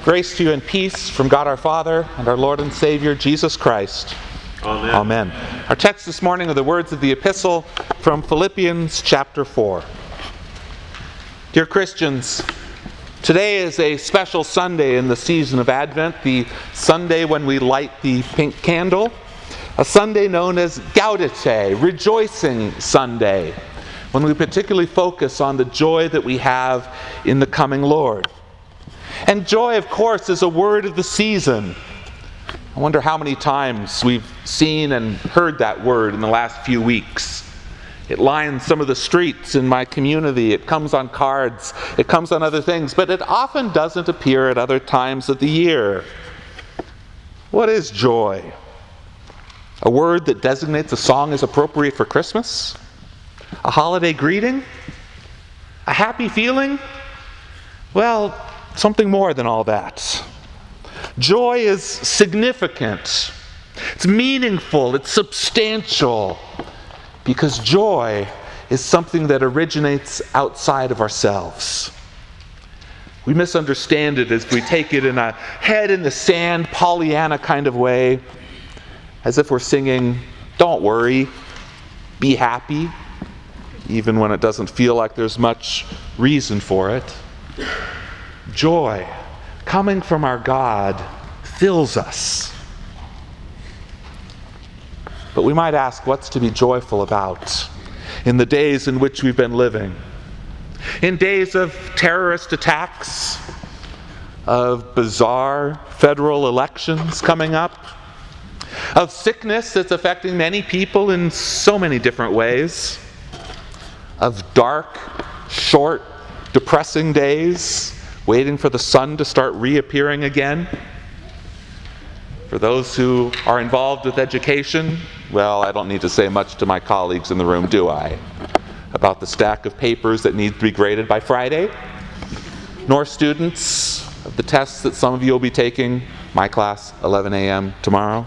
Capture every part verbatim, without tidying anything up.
Grace to you and peace from God our Father and our Lord and Savior, Jesus Christ. Amen. Amen. Our text this morning are the words of the epistle from Philippians chapter four. Dear Christians, today is a special Sunday in the season of Advent, the Sunday when we light the pink candle, a Sunday known as Gaudete, Rejoicing Sunday, when we particularly focus on the joy that we have in the coming Lord. And joy, of course, is a word of the season. I wonder how many times we've seen and heard that word in the last few weeks. It lines some of the streets in my community. It comes on cards. It comes on other things. But it often doesn't appear at other times of the year. What is joy? A word that designates a song as appropriate for Christmas? A holiday greeting? A happy feeling? Well, something more than all that. Joy is significant. It's meaningful. It's substantial. Because joy is something that originates outside of ourselves. We misunderstand it as we take it in a head in the sand, Pollyanna kind of way, as if we're singing, "Don't worry, be happy," even when it doesn't feel like there's much reason for it. Joy, coming from our God, fills us. But we might ask, what's to be joyful about in the days in which we've been living? In days of terrorist attacks, of bizarre federal elections coming up, of sickness that's affecting many people in so many different ways, of dark, short, depressing days, waiting for the sun to start reappearing again. For those who are involved with education, well, I don't need to say much to my colleagues in the room, do I? About the stack of papers that need to be graded by Friday, nor students of the tests that some of you will be taking, my class, eleven a.m. tomorrow.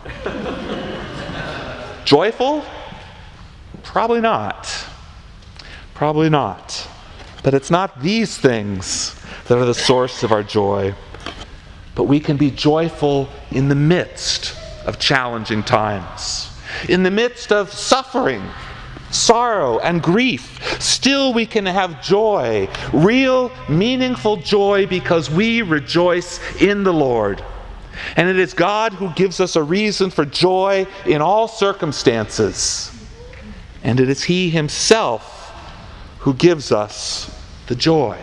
Joyful? Probably not. Probably not. But it's not these things that are the source of our joy. But we can be joyful in the midst of challenging times. In the midst of suffering, sorrow, and grief. Still we can have joy. Real, meaningful joy because we rejoice in the Lord. And it is God who gives us a reason for joy in all circumstances. And it is He Himself who gives us the joy.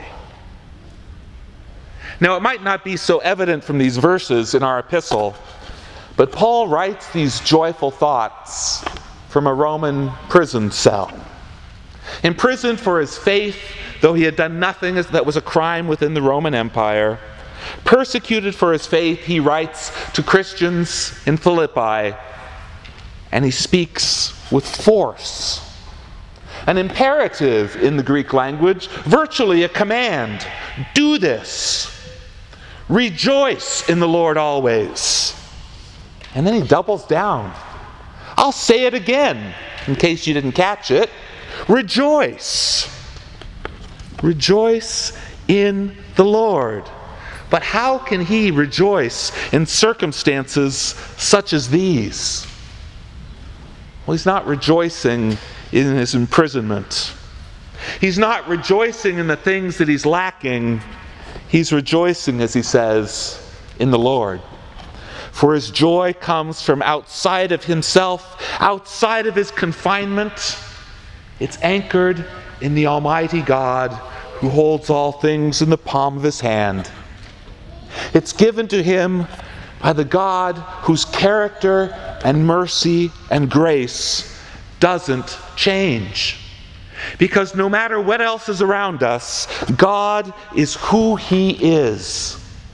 Now, it might not be so evident from these verses in our epistle, but Paul writes these joyful thoughts from a Roman prison cell. Imprisoned for his faith, though he had done nothing that was a crime within the Roman Empire. Persecuted for his faith, he writes to Christians in Philippi, and he speaks with force. An imperative in the Greek language, virtually a command. Do this. Rejoice in the Lord always. And then he doubles down. I'll say it again, in case you didn't catch it. Rejoice. Rejoice in the Lord. But how can he rejoice in circumstances such as these? Well, he's not rejoicing in his imprisonment. He's not rejoicing in the things that he's lacking. He's rejoicing, as he says, in the Lord. For his joy comes from outside of himself, outside of his confinement. It's anchored in the Almighty God who holds all things in the palm of his hand. It's given to him by the God whose character and mercy and grace doesn't change. Because no matter what else is around us, God is who He is.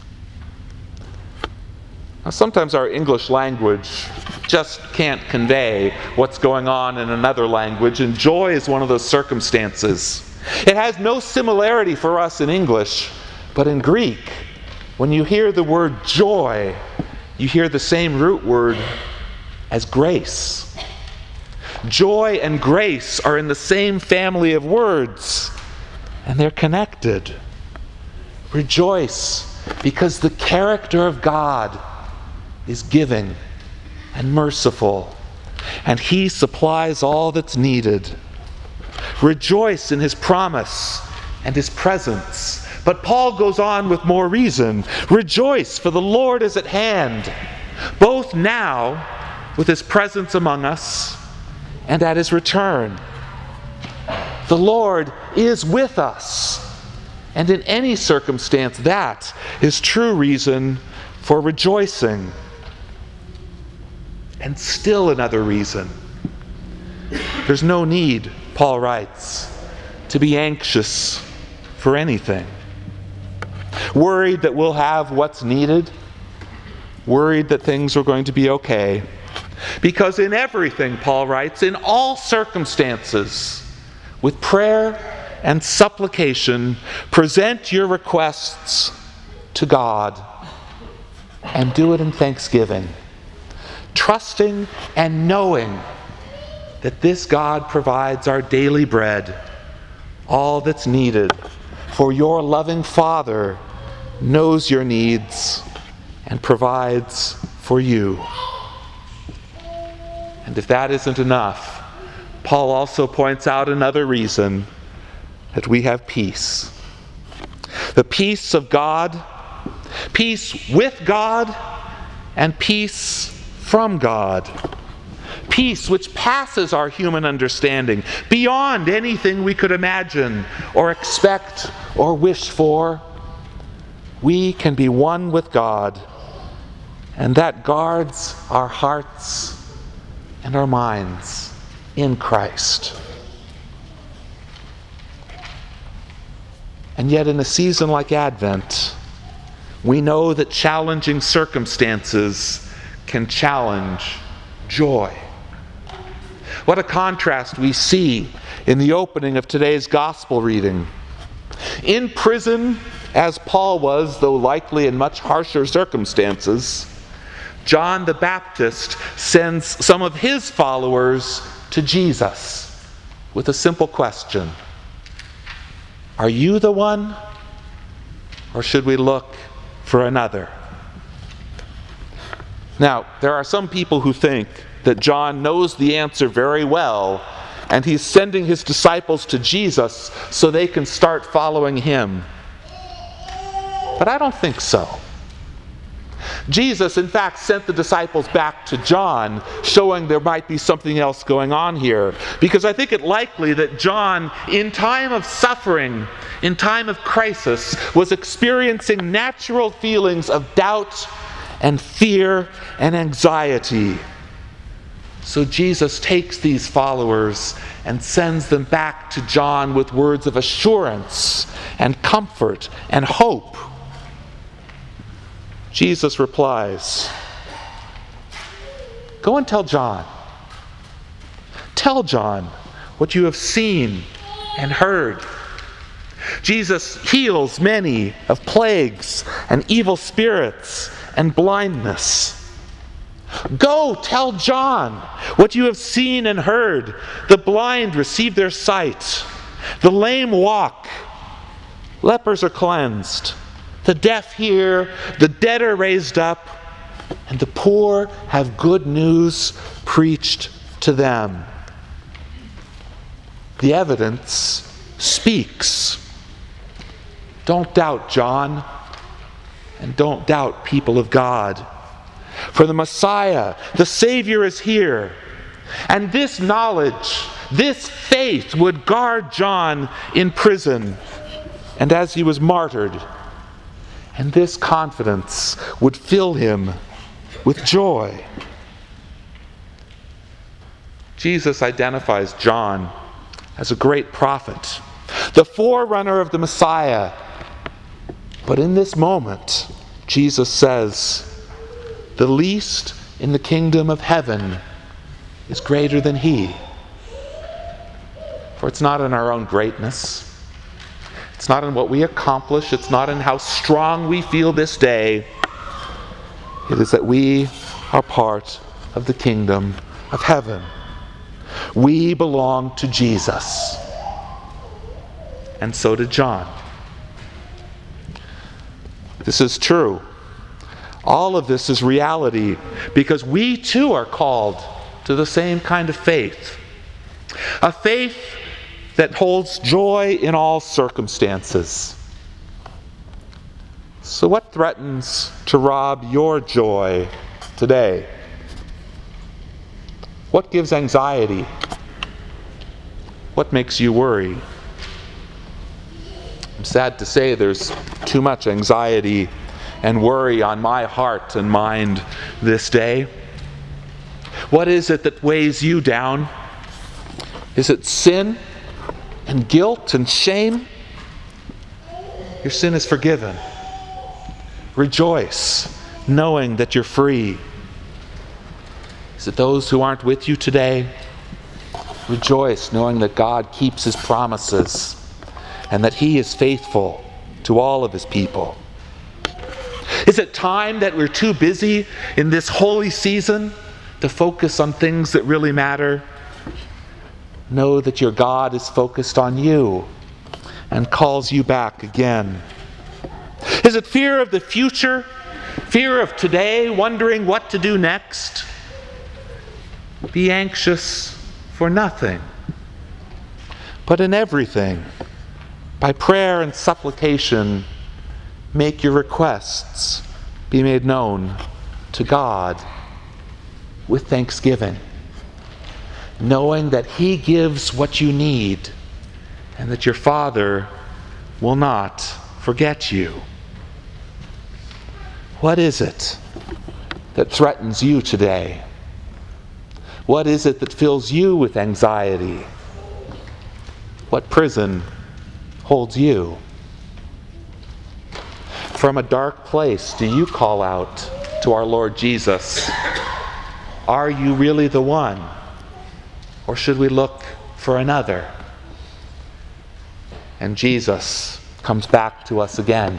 Now, sometimes our English language just can't convey what's going on in another language, and joy is one of those circumstances. It has no similarity for us in English, but in Greek, when you hear the word joy, you hear the same root word as grace. Joy and grace are in the same family of words, and they're connected. Rejoice because the character of God is giving and merciful, and He supplies all that's needed. Rejoice in His promise and His presence. But Paul goes on with more reason. Rejoice, for the Lord is at hand, both now with His presence among us and at His return. The Lord is with us, and in any circumstance, that is true reason for rejoicing. And still another reason. There's no need, Paul writes, to be anxious for anything. Worried that we'll have what's needed. Worried that things are going to be okay. Because in everything, Paul writes, in all circumstances, with prayer and supplication, present your requests to God and do it in thanksgiving, trusting and knowing that this God provides our daily bread, all that's needed. For your loving Father knows your needs and provides for you. And if that isn't enough, Paul also points out another reason that we have peace. The peace of God, peace with God, and peace from God. Peace which passes our human understanding, beyond anything we could imagine or expect or wish for. We can be one with God, and that guards our hearts and our minds in Christ. And yet in a season like Advent, we know that challenging circumstances can challenge joy. What a contrast we see in the opening of today's gospel reading. In prison, as Paul was, though likely in much harsher circumstances, John the Baptist sends some of his followers to Jesus with a simple question. Are you the one, or should we look for another? Now, there are some people who think that John knows the answer very well, and he's sending his disciples to Jesus so they can start following him. But I don't think so. Jesus, in fact, sent the disciples back to John, showing there might be something else going on here. Because I think it likely that John, in time of suffering, in time of crisis, was experiencing natural feelings of doubt and fear and anxiety. So Jesus takes these followers and sends them back to John with words of assurance and comfort and hope. Jesus replies, "Go and tell John. Tell John what you have seen and heard." Jesus heals many of plagues and evil spirits and blindness. Go tell John what you have seen and heard. The blind receive their sight. The lame walk. Lepers are cleansed. The deaf hear. The dead are raised up. And the poor have good news preached to them. The evidence speaks. Don't doubt John, and don't doubt people of God. For the Messiah, the Savior, is here. And this knowledge, this faith would guard John in prison and as he was martyred. And this confidence would fill him with joy. Jesus identifies John as a great prophet, the forerunner of the Messiah. But in this moment, Jesus says, the least in the kingdom of heaven is greater than he. For it's not in our own greatness. It's not in what we accomplish. It's not in how strong we feel this day. It is that we are part of the kingdom of heaven. We belong to Jesus. And so did John. This is true. All of this is reality because we too are called to the same kind of faith. A faith that holds joy in all circumstances. So what threatens to rob your joy today? What gives anxiety? What makes you worry? I'm sad to say there's too much anxiety and worry on my heart and mind this day. What is it that weighs you down? Is it sin and guilt and shame? Your sin is forgiven. Rejoice, knowing that you're free. Is it those who aren't with you today? Rejoice, knowing that God keeps His promises and that He is faithful to all of His people. Is it time that we're too busy in this holy season to focus on things that really matter? Know that your God is focused on you and calls you back again. Is it fear of the future? Fear of today, wondering what to do next? Be anxious for nothing, but in everything, by prayer and supplication, make your requests be made known to God with thanksgiving, knowing that He gives what you need and that your Father will not forget you. What is it that threatens you today? What is it that fills you with anxiety? What prison holds you? From a dark place, do you call out to our Lord Jesus, "Are you really the one? Or should we look for another?" And Jesus comes back to us again.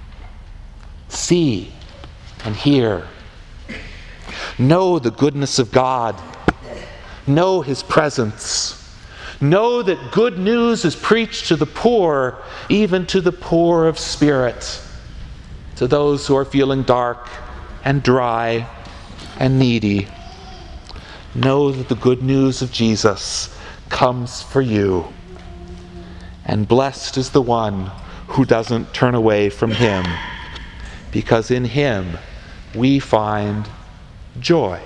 See and hear. Know the goodness of God. Know His presence. Know that good news is preached to the poor, even to the poor of spirit, to those who are feeling dark and dry and needy. Know that the good news of Jesus comes for you. And blessed is the one who doesn't turn away from Him, because in Him we find joy.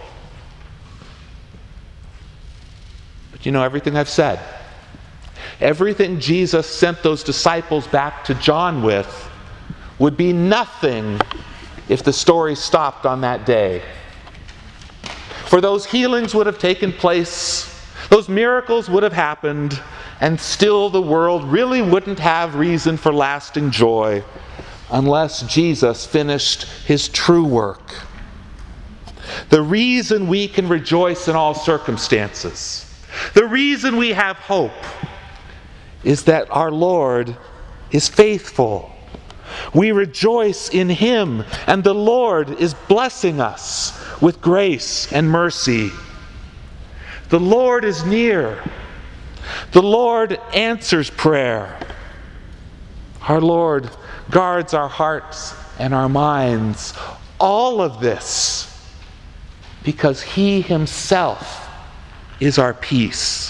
But you know, everything I've said, everything Jesus sent those disciples back to John with, would be nothing if the story stopped on that day. For those healings would have taken place, those miracles would have happened, and still the world really wouldn't have reason for lasting joy unless Jesus finished His true work. The reason we can rejoice in all circumstances, the reason we have hope, is that our Lord is faithful. We rejoice in Him, and the Lord is blessing us with grace and mercy. The Lord is near. The Lord answers prayer. Our Lord guards our hearts and our minds. All of this because He Himself is our peace.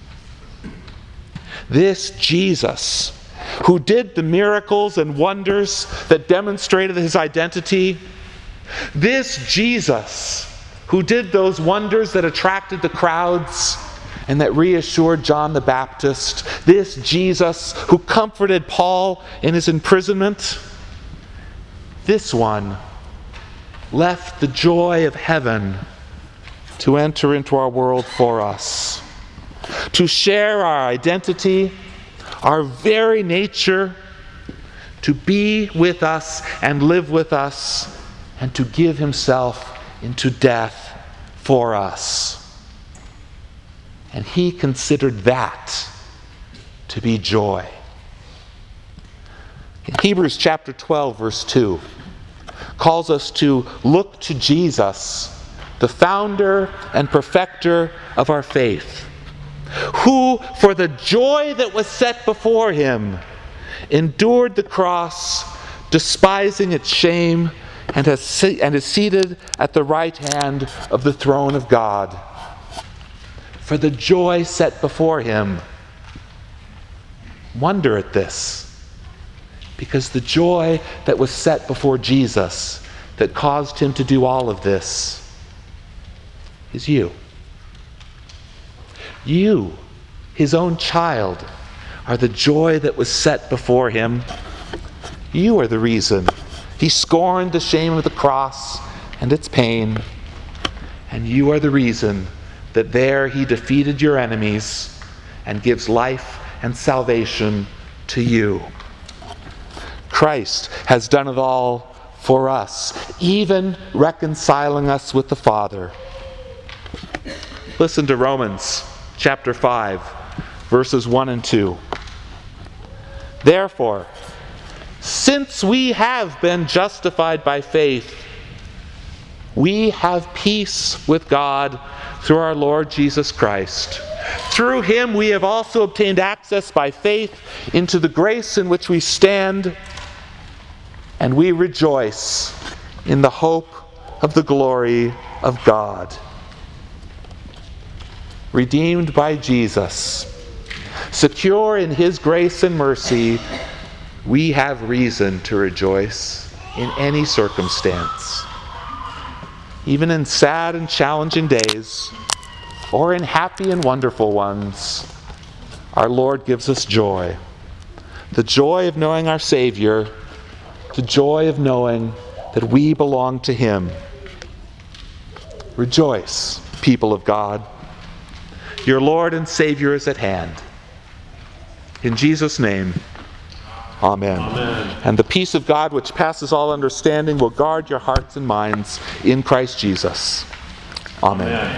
This Jesus, who did the miracles and wonders that demonstrated His identity, this Jesus, who did those wonders that attracted the crowds and that reassured John the Baptist, this Jesus who comforted Paul in his imprisonment, this one left the joy of heaven to enter into our world for us, to share our identity, our very nature, to be with us and live with us, and to give Himself into death for us. And He considered that to be joy. In Hebrews chapter twelve, verse two, calls us to look to Jesus, the founder and perfecter of our faith, who, for the joy that was set before Him, endured the cross, despising its shame, and, has se- and is seated at the right hand of the throne of God. For the joy set before him. Wonder at this, because the joy that was set before Jesus, that caused him to do all of this, is you. You, his own child, are the joy that was set before him. You are the reason he scorned the shame of the cross and its pain. And you are the reason that there he defeated your enemies and gives life and salvation to you. Christ has done it all for us, even reconciling us with the Father. Listen to Romans chapter five, verses one and two. Therefore, since we have been justified by faith, we have peace with God through our Lord Jesus Christ. Through him we have also obtained access by faith into the grace in which we stand, and we rejoice in the hope of the glory of God. Redeemed by Jesus, secure in his grace and mercy, we have reason to rejoice in any circumstance. Even in sad and challenging days, or in happy and wonderful ones, our Lord gives us joy. The joy of knowing our Savior, the joy of knowing that we belong to him. Rejoice, people of God. Your Lord and Savior is at hand. In Jesus' name, Amen. Amen. And the peace of God, which passes all understanding, will guard your hearts and minds in Christ Jesus. Amen. Amen.